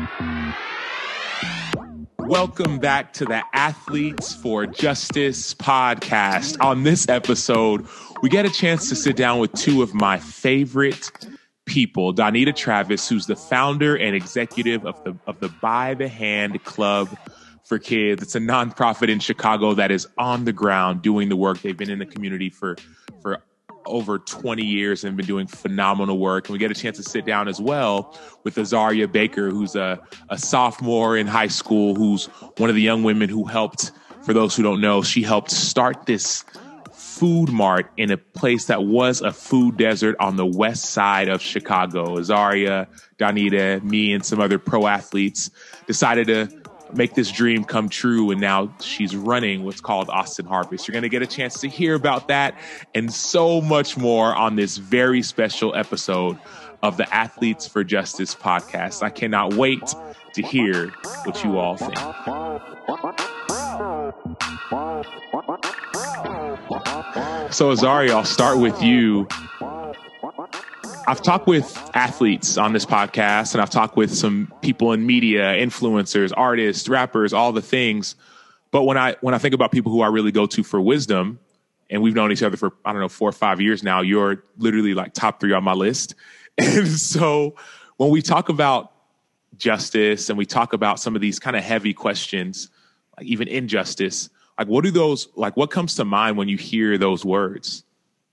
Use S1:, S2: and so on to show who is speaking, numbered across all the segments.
S1: Welcome back to the Athletes for Justice podcast. On this episode, we get a chance to sit down with two of my favorite people, Donita Travis, who's the founder and executive of the By the Hand Club for Kids. It's a nonprofit in Chicago that is on the ground doing the work. They've been in the community for over 20 years and been doing phenomenal work. And we get a chance to sit down as well with Azaria Baker, who's a sophomore in high school, who's one of the young women who helped, for those who don't know, she helped start this food mart in a place that was a food desert on the west side of Chicago. Azaria, Donita, me, and some other pro athletes decided to make this dream come true, and now she's running what's called Austin Harvest. You're going to get a chance to hear about that and so much more on this very special episode of the Athletes for Justice podcast. I cannot wait to hear what you all think. So Azaria, I'll start with you. I've talked with athletes on this podcast, and I've talked with some people in media, influencers, artists, rappers, all the things. But when I think about people who I really go to for wisdom, and we've known each other for, 4 or 5 years now, you're literally like top 3 on my list. And so when we talk about justice and we talk about some of these kind of heavy questions, like even injustice, like what comes to mind when you hear those words?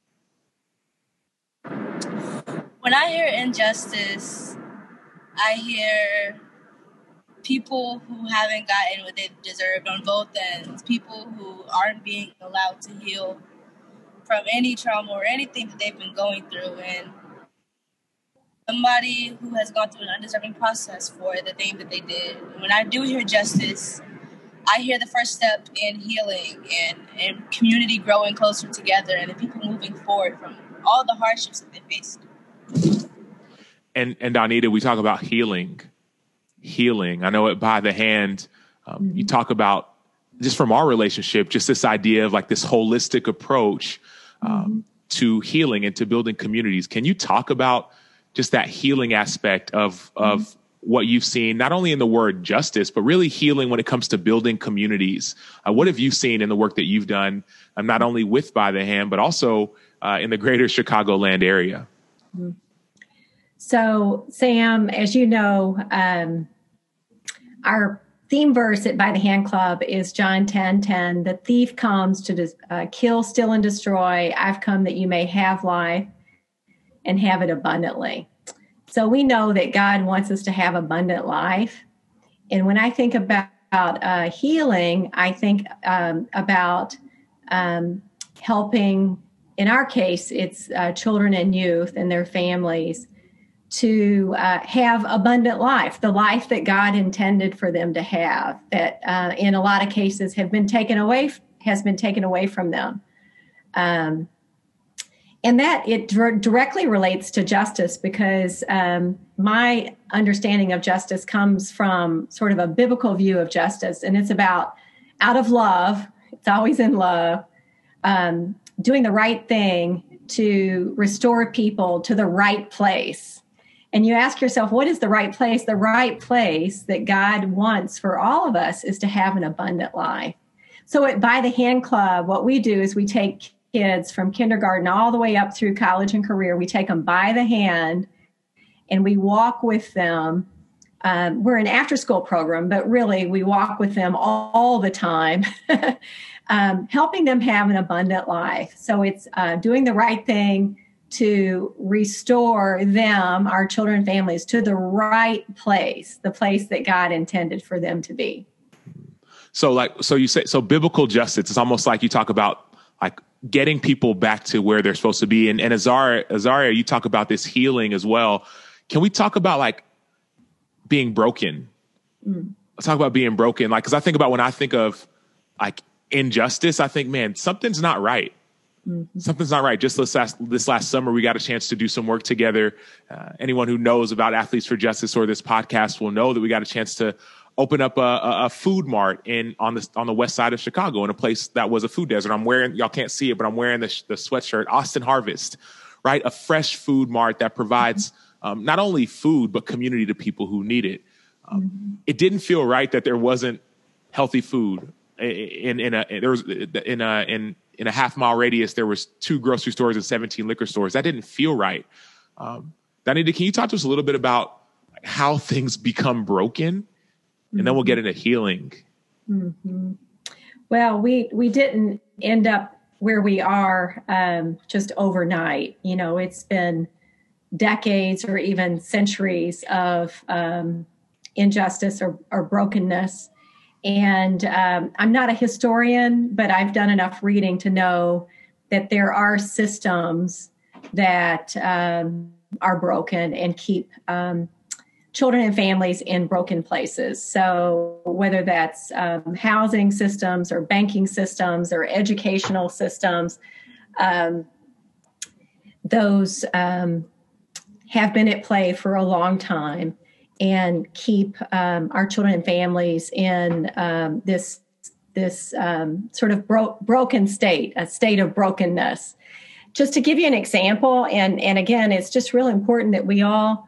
S2: When I hear injustice, I hear people who haven't gotten what they've deserved on both ends, people who aren't being allowed to heal from any trauma or anything that they've been going through, and somebody who has gone through an undeserving process for the thing that they did. When I do hear justice, I hear the first step in healing and community growing closer together and the people moving forward from all the hardships that they faced.
S1: And Donita, we talk about healing. I know at By the Hand, you talk about, just from our relationship, just this idea of like this holistic approach to healing and to building communities. Can you talk about just that healing aspect of what you've seen, not only in the word justice, but really healing when it comes to building communities? What have you seen in the work that you've done, not only with By the Hand, but also in the greater Chicagoland area?
S3: So, Sam, as you know, our theme verse at By the Hand Club is John 10:10. The thief comes to kill, steal, and destroy. I've come that you may have life and have it abundantly. So we know that God wants us to have abundant life. And when I think about healing, I think about helping. In our case, it's children and youth and their families to have abundant life, the life that God intended for them to have, that in a lot of cases has been taken away from them. And that it directly relates to justice, because my understanding of justice comes from sort of a biblical view of justice. And it's about, out of love, it's always in love, doing the right thing to restore people to the right place. And you ask yourself, what is the right place? The right place that God wants for all of us is to have an abundant life. So at By the Hand Club, what we do is we take kids from kindergarten all the way up through college and career. We take them by the hand and we walk with them. We're an after-school program, but really we walk with them all the time, helping them have an abundant life. So it's doing the right thing to restore them, our children and families, to the right place, the place that God intended for them to be.
S1: So you say, so biblical justice is almost like you talk about like getting people back to where they're supposed to be. And Azaria, you talk about this healing as well. Can we talk about like being broken? Let's talk about being broken. Like, cause I think about when I think of like injustice, I think, man, something's not right. Something's not right. Just this last summer, we got a chance to do some work together. Anyone who knows about Athletes for Justice or this podcast will know that we got a chance to open up a food mart on the west side of Chicago, in a place that was a food desert. I'm wearing, y'all can't see it, but I'm wearing the sweatshirt, Austin Harvest, right? A fresh food mart that provides not only food, but community to people who need it. It didn't feel right that there wasn't healthy food in a half-mile radius. There was 2 grocery stores and 17 liquor stores. That didn't feel right. Danita, can you talk to us a little bit about how things become broken? And then we'll get into healing.
S3: Mm-hmm. Well, we didn't end up where we are just overnight. You know, it's been decades or even centuries of injustice or brokenness. And I'm not a historian, but I've done enough reading to know that there are systems that are broken and keep children and families in broken places. So whether that's housing systems or banking systems or educational systems, those have been at play for a long time and keep our children and families in this sort of broken state, a state of brokenness. Just to give you an example, and again, it's just really important that we all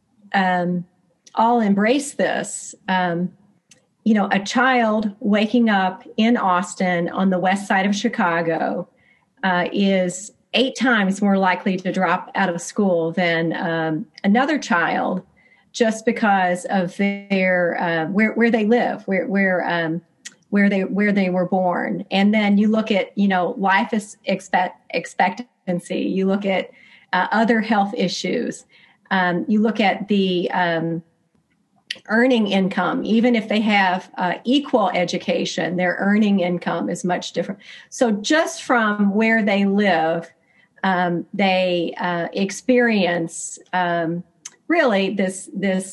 S3: embrace this. You know, a child waking up in Austin on the west side of Chicago is 8 times more likely to drop out of school than another child, just because of their where they live, where they were born. And then you look at, you know, life expectancy. You look at other health issues. You look at the earning income. Even if they have equal education, their earning income is much different. So just from where they live, they experience really this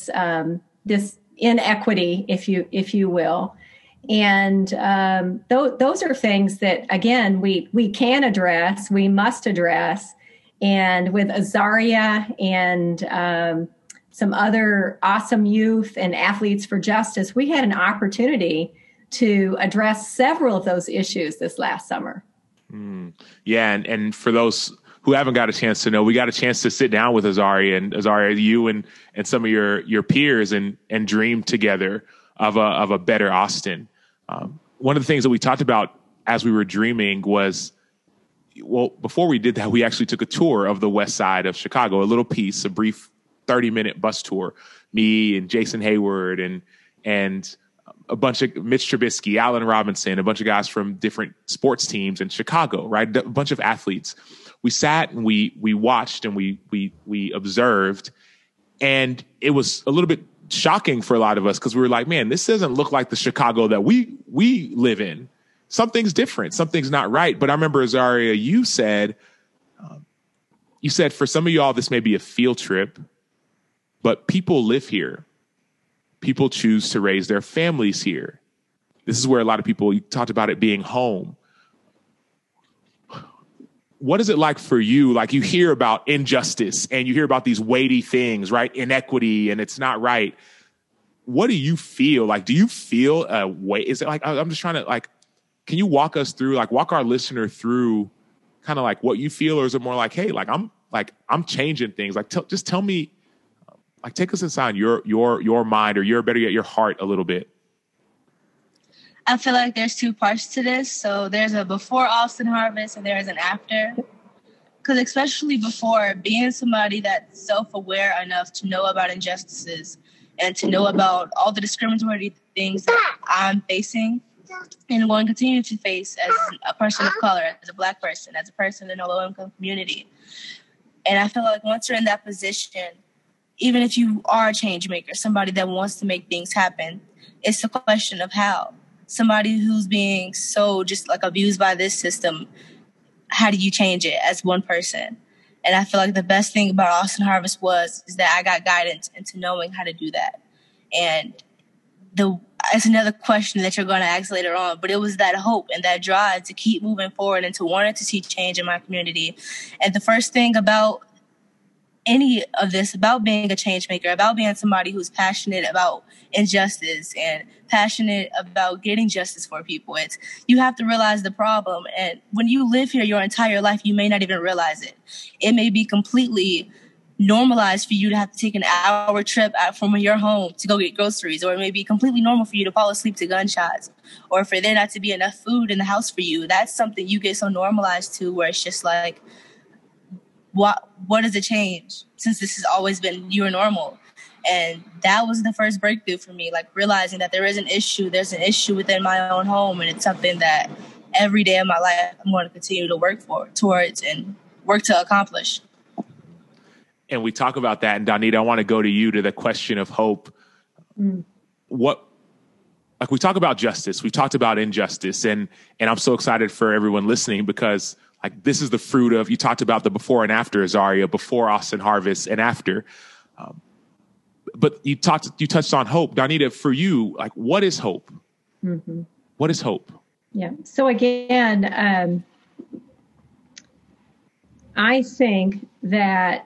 S3: inequity, if you will. And those are things that, again, we can address, we must address. And with Azaria and some other awesome youth and Athletes for Justice, we had an opportunity to address several of those issues this last summer.
S1: Yeah, and for those who haven't got a chance to know, we got a chance to sit down with Azaria, and Azaria, you and some of your peers and dream together of a better Austin. One of the things that we talked about as we were dreaming was, well, before we did that, we actually took a tour of the west side of Chicago, a brief 30-minute bus tour. Me and Jason Hayward and a bunch of Mitch Trubisky, Allen Robinson, a bunch of guys from different sports teams in Chicago, right? A bunch of athletes. We sat and we watched and we observed, and it was a little bit shocking for a lot of us because we were like, man, this doesn't look like the Chicago that we live in. Something's different. Something's not right. But I remember, Azaria, you said for some of y'all, this may be a field trip, but people live here. People choose to raise their families here. This is where a lot of people, you talked about it being home. What is it like for you? Like, you hear about injustice and you hear about these weighty things, right? Inequity, and it's not right. What do you feel? Like, do you feel a weight? Is it like, I'm just trying to, like, can you walk us through, like, walk our listener through kind of like what you feel? Or is it more like, hey, I'm changing things. Like, just tell me, like, take us inside your mind, or better yet, your heart a little bit.
S2: I feel like there's 2 parts to this. So there's a before Austin Harvest and there is an after. Because especially before, being somebody that's self-aware enough to know about injustices and to know about all the discriminatory things that I'm facing and going to continue to face as a person of color, as a Black person, as a person in a low-income community. And I feel like once you're in that position, even if you are a change maker, somebody that wants to make things happen, it's the question of how. Somebody who's being so just like abused by this system, how do you change it as one person? And I feel like the best thing about Austin Harvest is that I got guidance into knowing how to do that. And it's another question that you're going to ask later on, but it was that hope and that drive to keep moving forward and to wanting to see change in my community. And the first thing about any of this, about being a change maker, about being somebody who's passionate about injustice and passionate about getting justice for people, it's you have to realize the problem. And when you live here your entire life, you may not even realize it. It may be completely normalized for you to have to take an hour trip out from your home to go get groceries, or it may be completely normal for you to fall asleep to gunshots, or for there not to be enough food in the house for you. That's something you get so normalized to, where it's just like, what does it change since this has always been your normal? And that was the first breakthrough for me, like realizing that there's an issue within my own home, and it's something that every day of my life I'm going to continue to work towards and work to accomplish.
S1: And we talk about that. And Donita, I want to go to you, to the question of hope. Like we talk about justice, we talked about injustice, and I'm so excited for everyone listening, because like this is the fruit of, you talked about the before and after, Azaria, before Austin Harvest and after. But you touched on hope. Donita, for you, like, what is hope? Mm-hmm. What is hope?
S3: Yeah. So again, I think that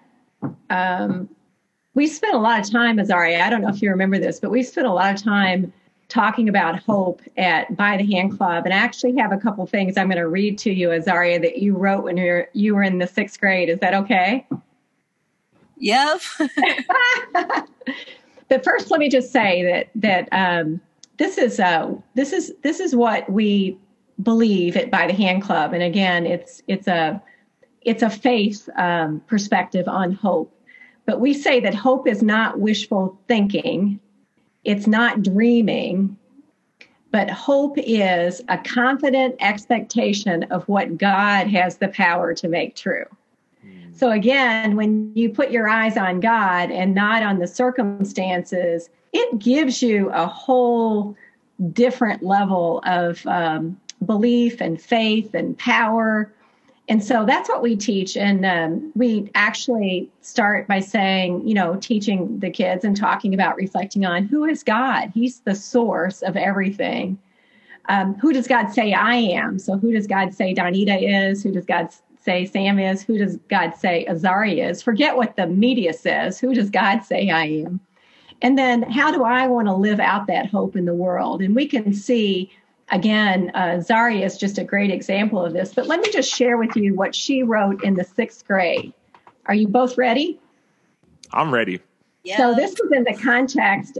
S3: we spent a lot of time, Azaria, I don't know if you remember this, but we spent a lot of time talking about hope at By the Hand Club. And I actually have a couple things I'm going to read to you, Azaria, that you wrote when you were in the 6th grade. Is that okay?
S2: Yep.
S3: But first, let me just say that this is what we believe at By the Hand Club. And again, it's a faith perspective on hope. But we say that hope is not wishful thinking. It's not dreaming. But hope is a confident expectation of what God has the power to make true. So again, when you put your eyes on God and not on the circumstances, it gives you a whole different level of belief and faith and power. And so that's what we teach. And we actually start by saying, teaching the kids and talking about reflecting on who is God. He's the source of everything. Who does God say I am? So who does God say Donita is? Who does God say Sam is? Who does God say Azaria is? Forget what the media says. Who does God say I am? And then how do I want to live out that hope in the world? And we can see, again, Azaria is just a great example of this. But let me just share with you what she wrote in the 6th grade. Are you both ready?
S1: I'm ready.
S2: Yeah.
S3: So this was in the context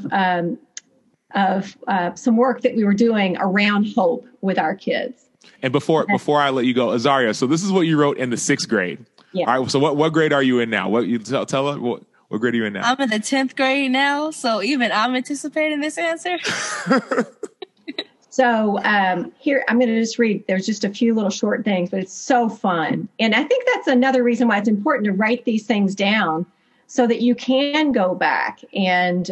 S3: of some work that we were doing around hope with our kids.
S1: And before I let you go, Azaria, so this is what you wrote in the 6th grade.
S3: Yeah.
S1: All right. So what grade are you in now? What you tell us? What grade are you in now?
S2: I'm in the 10th grade now, so even I'm anticipating this answer.
S3: So here, I'm going to just read. There's just a few little short things, but it's so fun. And I think that's another reason why it's important to write these things down so that you can go back and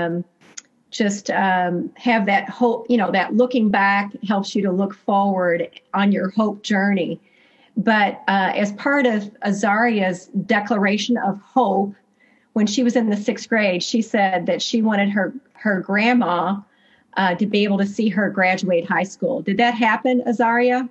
S3: have that hope, that looking back helps you to look forward on your hope journey. But as part of Azaria's declaration of hope, when she was in the 6th grade, she said that she wanted her grandma to be able to see her graduate high school. Did that happen, Azaria?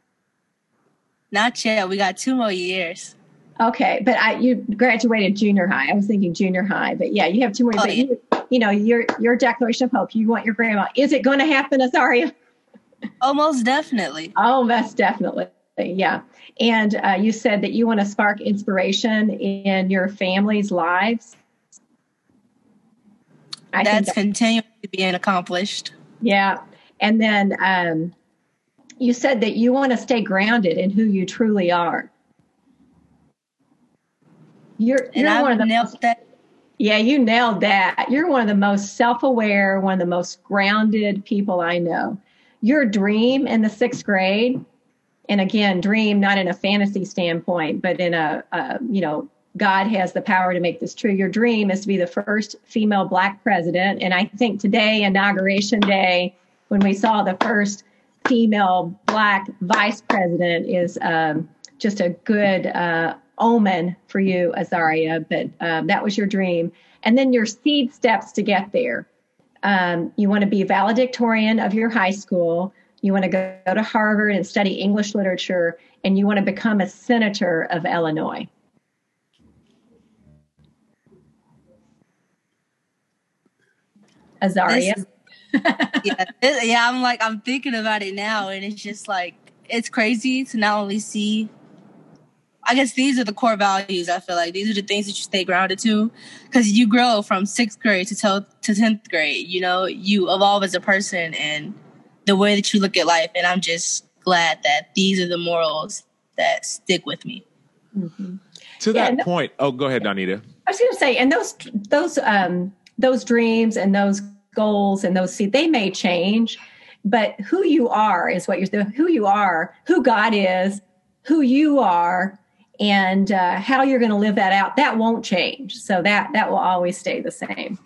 S2: Not yet. We got 2 more years.
S3: Okay, but you graduated junior high. I was thinking junior high, but yeah, you have 2 more.
S2: Oh,
S3: but
S2: yeah.
S3: Your declaration of hope. You want your grandma. Is it going to happen, Azaria?
S2: Oh, most definitely.
S3: Oh, most definitely. Yeah. And you said that you want to spark inspiration in your family's lives.
S2: That's continuing to be accomplished.
S3: Yeah. And then you said that you want to stay grounded in who you truly are. You're one of the most, yeah, you nailed that. You're one of the most self-aware, one of the most grounded people I know. Your dream in the 6th grade, and again, dream not in a fantasy standpoint, but in God has the power to make this true. Your dream is to be the first female Black president. And I think today, Inauguration Day, when we saw the first female Black vice president, is just a good omen for you, Azaria. But that was your dream. And then your seed steps to get there. You want to be valedictorian of your high school. You want to go to Harvard and study English literature. And you want to become a senator of Illinois. Azaria.
S2: I'm thinking about it now, and it's just like, it's crazy to not only see I guess these are the core values. I feel like these are the things that you stay grounded to, because you grow from 6th grade to 10th grade. You know, you evolve as a person and the way that you look at life. And I'm just glad that these are the morals that stick with me.
S3: Mm-hmm.
S1: To that point, oh, go ahead, Dawnita.
S3: I was going to say, and those dreams and those goals and they may change, but who you are is what who you are, who God is, who you are, and how you're going to live that out. That won't change. So that will always stay the same.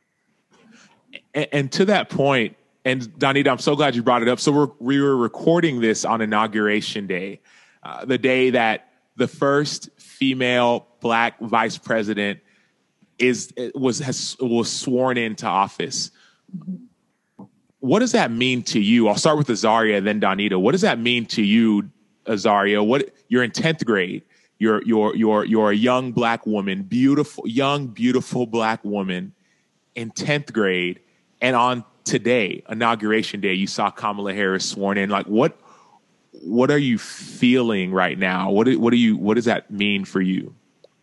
S1: And to that point, and Dawnita, I'm so glad you brought it up. So we were recording this on Inauguration Day, the day that the first female Black vice president was sworn into office. What does that mean to you? I'll start with Azaria, then Dawnita. What does that mean to you, Azaria? You're in 10th grade. You're a young Black woman, beautiful Black woman in 10th grade, and on today, Inauguration Day, you saw Kamala Harris sworn in. Like, what are you feeling right now? What does that mean for you?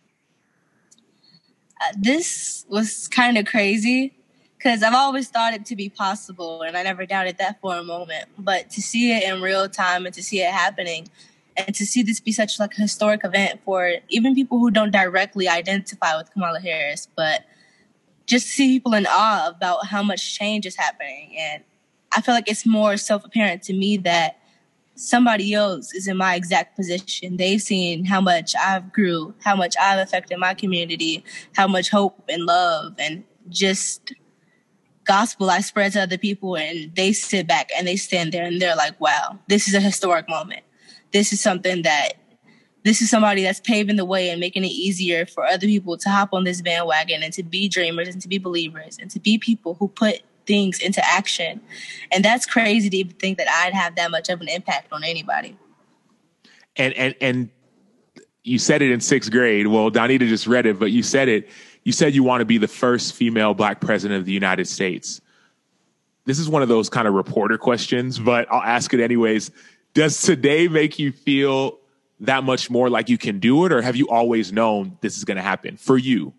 S2: This was kind of crazy because I've always thought it to be possible, and I never doubted that for a moment. But to see it in real time and to see it happening, and to see this be such like a historic event for even people who don't directly identify with Kamala Harris, but just to see people in awe about how much change is happening. And I feel like it's more self-apparent to me that somebody else is in my exact position. They've seen how much I've grew, how much I've affected my community, how much hope and love and just gospel I spread to other people. And they sit back and they stand there and they're like, wow, this is a historic moment. This is somebody that's paving the way and making it easier for other people to hop on this bandwagon and to be dreamers and to be believers and to be people who put things into action. And that's crazy to even think that I'd have that much of an impact on anybody.
S1: And you said it in 6th grade. Well, Dawnita just read it, but you said it. You said you want to be the first female Black president of the United States. This is one of those kind of reporter questions, but I'll ask it anyways. Does today make you feel that much more like you can do it, or have you always known this is going to happen for you?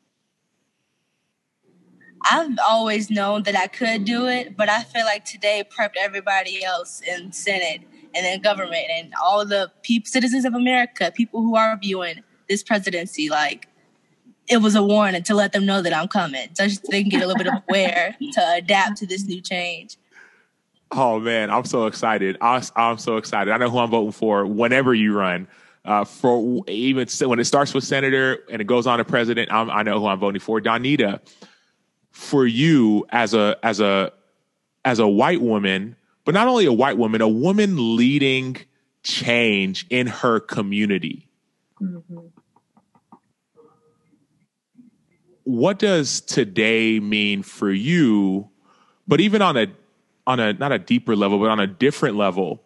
S2: I've always known that I could do it, but I feel like today prepped everybody else in Senate and in government and all the citizens of America, people who are viewing this presidency, like it was a warning to let them know that I'm coming, so they can get a little bit aware to adapt to this new change.
S1: Oh man, I'm so excited. I'm so excited. I know who I'm voting for whenever you run. For even when it starts with senator and it goes on to president, I know who I'm voting for. Dawnita, for you as a white woman, but not only a white woman, a woman leading change in her community. Mm-hmm. What does today mean for you? But even on a not a deeper level, but on a different level,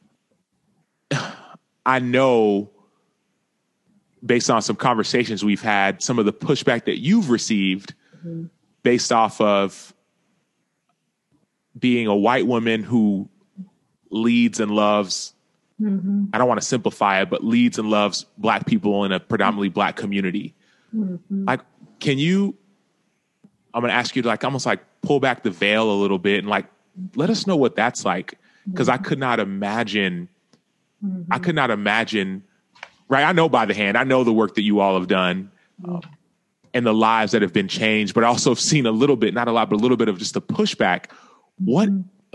S1: I know based on some conversations we've had, some of the pushback that you've received mm-hmm. based off of being a white woman who leads and loves, mm-hmm. I don't want to simplify it, but leads and loves Black people in a predominantly Black community. Mm-hmm. Like, I'm going to ask you to almost pull back the veil a little bit and let us know what that's like. Because I could not imagine, right? I know by the hand, I know the work that you all have done and the lives that have been changed, but I also have seen a little bit, not a lot, but a little bit of just the pushback. What,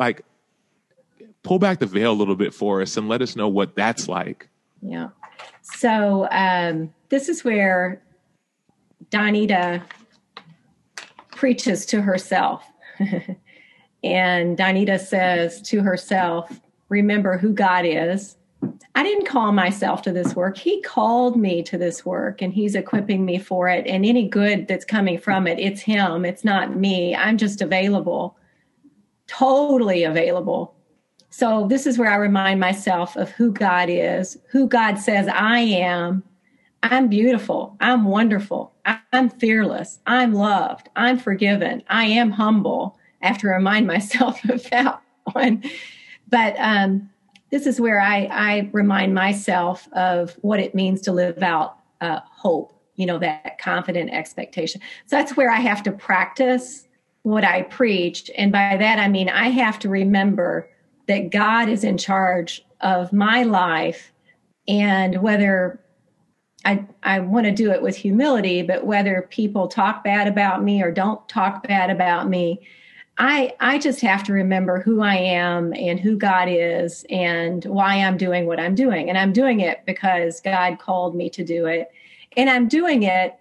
S1: pull back the veil a little bit for us and let us know what that's like.
S3: Yeah. So this is where Dawnita preaches to herself. And Dawnita says to herself, remember who God is. I didn't call myself to this work. He called me to this work, and he's equipping me for it. And any good that's coming from it, it's him. It's not me. I'm just available, totally available. So this is where I remind myself of who God is, who God says I am. I'm beautiful. I'm wonderful. I'm fearless. I'm loved. I'm forgiven. I am humble. I have to remind myself of that one. But this is where I remind myself of what it means to live out hope, that confident expectation. So that's where I have to practice what I preach. And by that, I mean, I have to remember that God is in charge of my life, and whether I want to do it with humility, but whether people talk bad about me or don't talk bad about me, I just have to remember who I am and who God is and why I'm doing what I'm doing. And I'm doing it because God called me to do it. And I'm doing it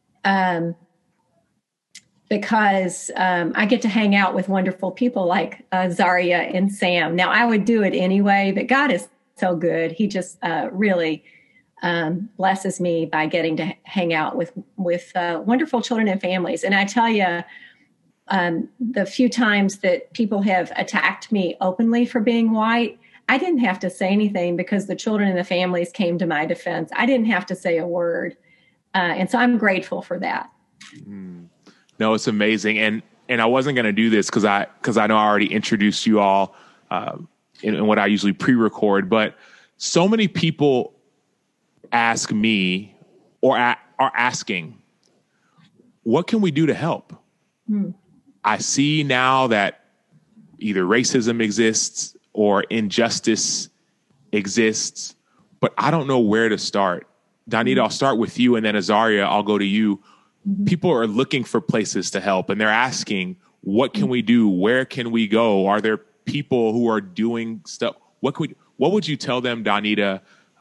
S3: because I get to hang out with wonderful people like Zaria and Sam. Now, I would do it anyway, but God is so good. He just really blesses me by getting to hang out with wonderful children and families. And I tell you, the few times that people have attacked me openly for being white, I didn't have to say anything because the children and the families came to my defense. I didn't have to say a word. And so I'm grateful for that.
S1: No, it's amazing. And I wasn't going to do this because I know I already introduced you all in what I usually pre-record, but so many people ask me or are asking, what can we do to help? I see now that either racism exists or injustice exists, but I don't know where to start. Donita, I'll start with you, and then Azaria, I'll go to you. People are looking for places to help, and they're asking, what can we do? Where can we go? Are there people who are doing stuff? What would you tell them, Donita,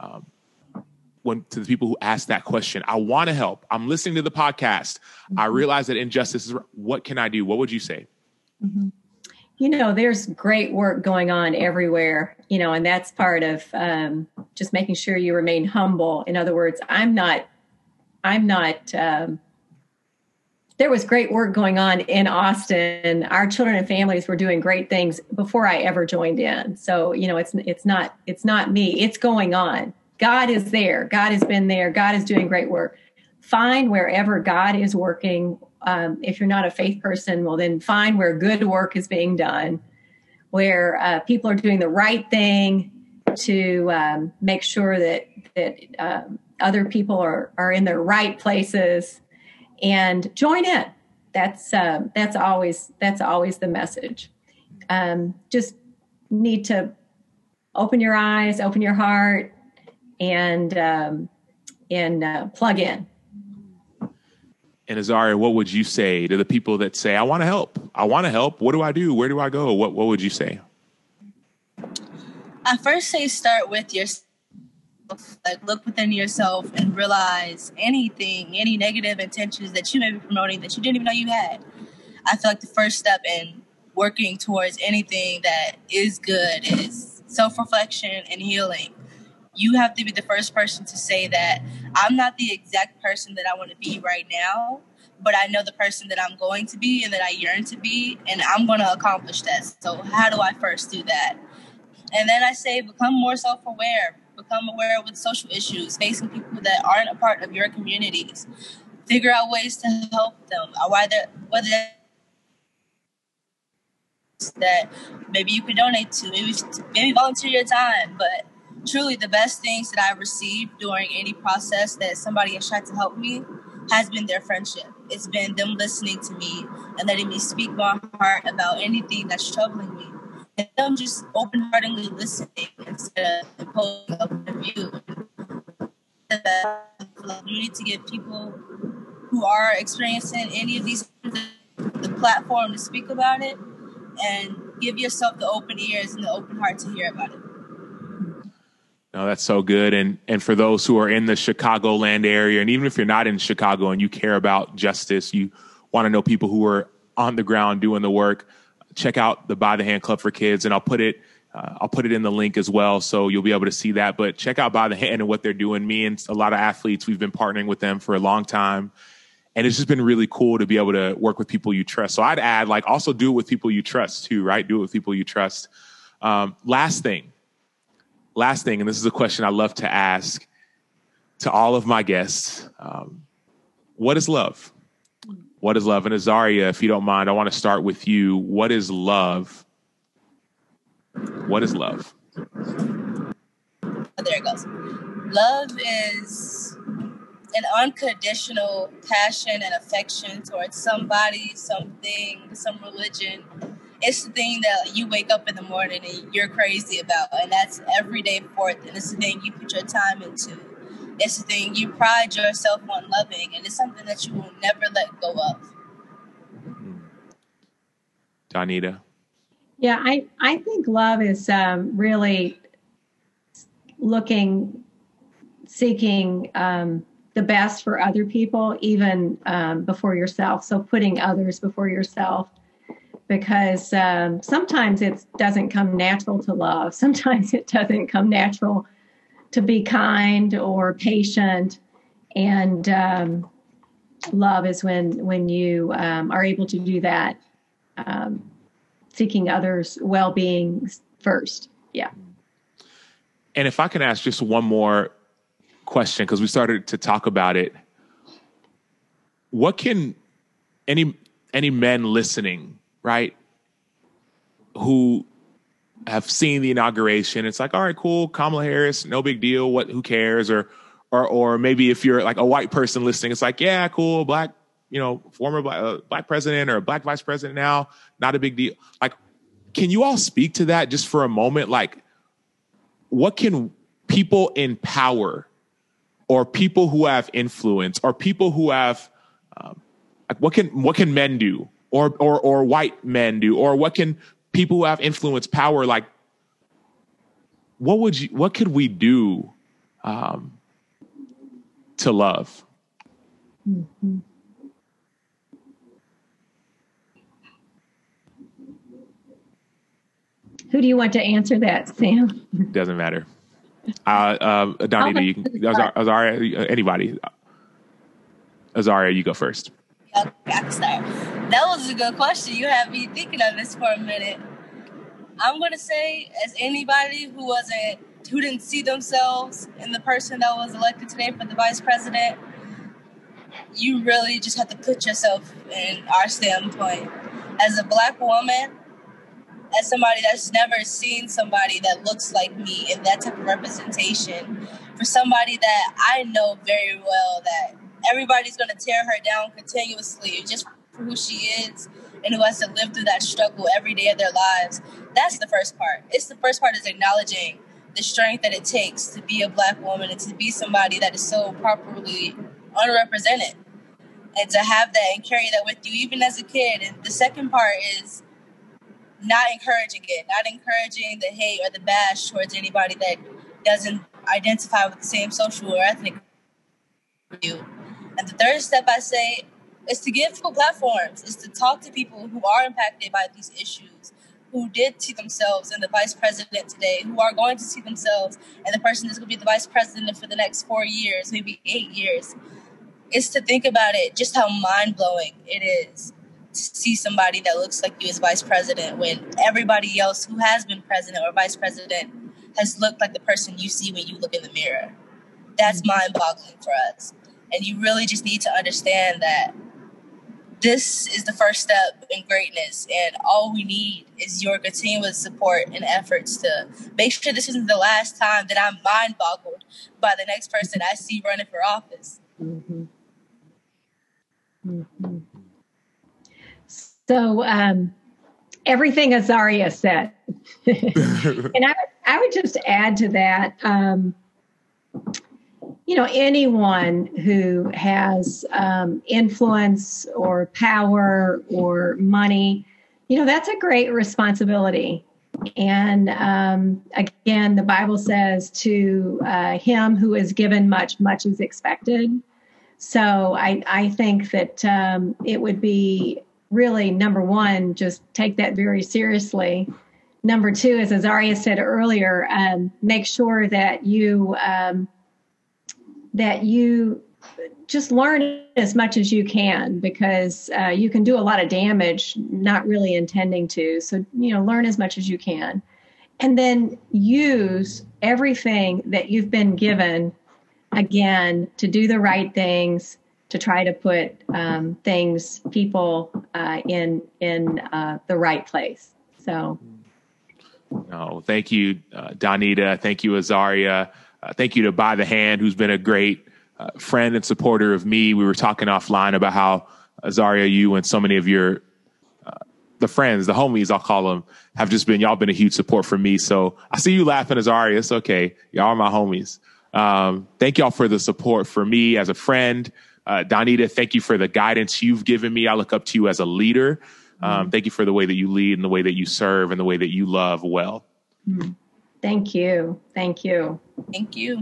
S1: to the people who ask that question? I want to help. I'm listening to the podcast. I realize that injustice is, what can I do? What would you say?
S3: There's great work going on everywhere, and that's part of just making sure you remain humble. In other words, I'm not, there was great work going on in Austin. Our children and families were doing great things before I ever joined in. So, it's not me, it's going on. God is there. God has been there. God is doing great work. Find wherever God is working. If you're not a faith person, well, then find where good work is being done, where people are doing the right thing to make sure that other people are in their right places, and join in. That's always the message. Just need to open your eyes, open your heart, and plug in.
S1: And Azaria, what would you say to the people that say, I want to help? What do I do? Where do I go? What would you say?
S2: I first say start with yourself. Like, look within yourself and realize any negative intentions that you may be promoting that you didn't even know you had. I feel like the first step in working towards anything that is good is self-reflection and healing. You have to be the first person to say that I'm not the exact person that I want to be right now, but I know the person that I'm going to be and that I yearn to be, and I'm going to accomplish that. So how do I first do that? And then I say become more self-aware, become aware with social issues, facing people that aren't a part of your communities. Figure out ways to help them, whether that maybe you could donate to, maybe volunteer your time, but truly, the best things that I've received during any process that somebody has tried to help me has been their friendship. It's been them listening to me and letting me speak my heart about anything that's troubling me. And them just open-heartedly listening instead of imposing a point of view. You need to give people who are experiencing any of these the platform to speak about it, and give yourself the open ears and the open heart to hear about it.
S1: No, that's so good. And for those who are in the Chicagoland area, and even if you're not in Chicago and you care about justice, you want to know people who are on the ground doing the work, check out the By the Hand Club for Kids, and I'll put it in the link as well, so you'll be able to see that. But check out By the Hand and what they're doing. Me and a lot of athletes, we've been partnering with them for a long time, and it's just been really cool to be able to work with people you trust. So I'd add, also do it with people you trust too, right? Do it with people you trust. Last thing, and this is a question I love to ask to all of my guests. What is love? What is love? And Azaria, if you don't mind, I want to start with you. What is love? What is love?
S2: there it goes. Love is an unconditional passion and affection towards somebody, something, some religion. It's the thing that you wake up in the morning and you're crazy about, and that's every day forth, and it's the thing you put your time into. It's the thing you pride yourself on loving, and it's something that you will never let go of.
S1: Donita?
S3: Yeah, I think love is really seeking the best for other people, even before yourself. So putting others before yourself, because sometimes it doesn't come natural to love. Sometimes it doesn't come natural to be kind or patient. And love is when you are able to do that, seeking others' well-being first. Yeah.
S1: And if I can ask just one more question, because we started to talk about it, what can any men listening, right, who have seen the inauguration, it's like, all right, cool, Kamala Harris, no big deal, who cares? Or maybe if you're like a white person listening, it's like, yeah, cool, black, former black president or black vice president now, not a big deal. Like, can you all speak to that just for a moment? Like, what can people in power or people who have influence or people who have, what can men do or white men do, or what can people who have influence, power, like, what could we do to love?
S3: Mm-hmm. Who do you want to answer that, Sam?
S1: Doesn't matter. Donita, you can. Azaria, anybody. Azaria, you go first.
S2: Okay, I can start. That was a good question. You had me thinking of this for a minute. I'm gonna say, as anybody who didn't see themselves in the person that was elected today for the vice president, you really just have to put yourself in our standpoint. As a black woman, as somebody that's never seen somebody that looks like me in that type of representation, for somebody that I know very well that everybody's going to tear her down continuously just for who she is and who has to live through that struggle every day of their lives. That's the first part. The first part is acknowledging the strength that it takes to be a black woman and to be somebody that is so properly unrepresented, and to have that and carry that with you even as a kid. And the second part is not encouraging the hate or the bash towards anybody that doesn't identify with the same social or ethnic you. And the third step, I say, is to give people platforms, is to talk to people who are impacted by these issues, who did see themselves in the vice president today, who are going to see themselves in the person that's going to be the vice president for the next 4 years, maybe 8 years. It's to think about it, just how mind-blowing it is to see somebody that looks like you as vice president when everybody else who has been president or vice president has looked like the person you see when you look in the mirror. That's mind-boggling for us. And you really just need to understand that this is the first step in greatness, and all we need is your continuous support and efforts to make sure this isn't the last time that I'm mind-boggled by the next person I see running for office.
S3: Mm-hmm. Mm-hmm. So everything Azaria said, and I would just add to that, anyone who has influence or power or money, that's a great responsibility. And again, the Bible says to him who is given much, much is expected. So I think that it would be really, number one, just take that very seriously. Number two, as Azaria said earlier, make sure that you just learn as much as you can, because you can do a lot of damage not really intending to. So, learn as much as you can. And then use everything that you've been given, again, to do the right things, to try to put people in the right place. So.
S1: No, thank you, Donita. Thank you, Azaria. Thank you to By the Hand, who's been a great friend and supporter of me. We were talking offline about how, Azaria, you and so many of your the friends, the homies, I'll call them, have just been, y'all been a huge support for me. So I see you laughing, Azaria. It's okay. Y'all are my homies. Thank y'all for the support for me as a friend. Donita, thank you for the guidance you've given me. I look up to you as a leader. Thank you for the way that you lead and the way that you serve and the way that you love well.
S3: Thank you. Thank you.
S2: Thank you.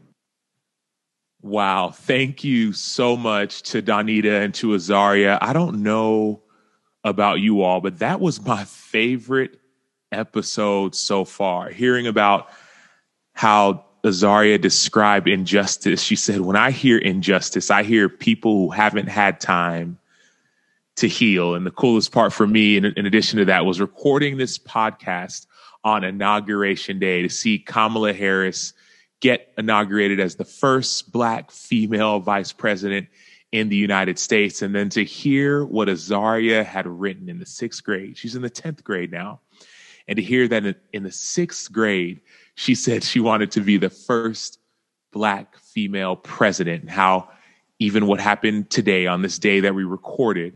S1: Wow. Thank you so much to Donita and to Azaria. I don't know about you all, but that was my favorite episode so far. Hearing about how Azaria described injustice. She said, when I hear injustice, I hear people who haven't had time to heal. And the coolest part for me, in addition to that, was recording this podcast on Inauguration Day to see Kamala Harris get inaugurated as the first Black female vice president in the United States. And then to hear what Azaria had written in the 6th grade. She's in the 10th grade now. And to hear that in the 6th grade, she said she wanted to be the first Black female president. And how even what happened today on this day that we recorded,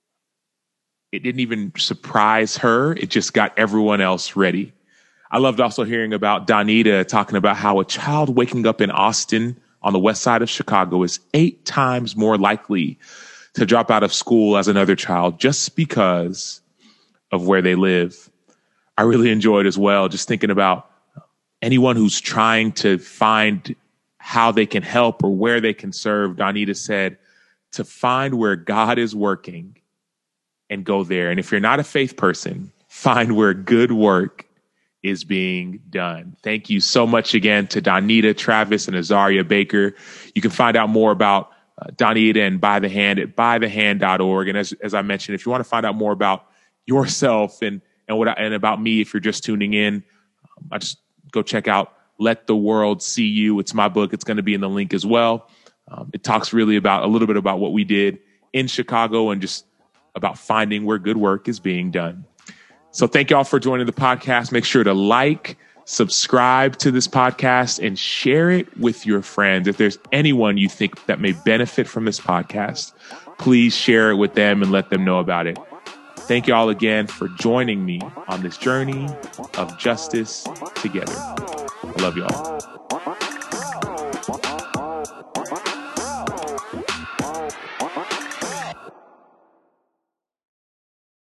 S1: it didn't even surprise her. It just got everyone else ready. I loved also hearing about Donita talking about how a child waking up in Austin on the west side of Chicago is 8 times more likely to drop out of school as another child just because of where they live. I really enjoyed as well just thinking about anyone who's trying to find how they can help or where they can serve. Donita said to find where God is working and go there. And if you're not a faith person, find where good work is being done. Thank you so much again to Donita, Travis, and Azaria Baker. You can find out more about Donita and By the Hand at bythehand.org. And as I mentioned, if you want to find out more about yourself and about me, if you're just tuning in, I just go check out Let the World See You. It's my book. It's going to be in the link as well. It talks really about a little bit about what we did in Chicago and just about finding where good work is being done. So thank y'all for joining the podcast. Make sure to like, subscribe to this podcast, and share it with your friends. If there's anyone you think that may benefit from this podcast, please share it with them and let them know about it. Thank you all again for joining me on this journey of justice together. I love y'all.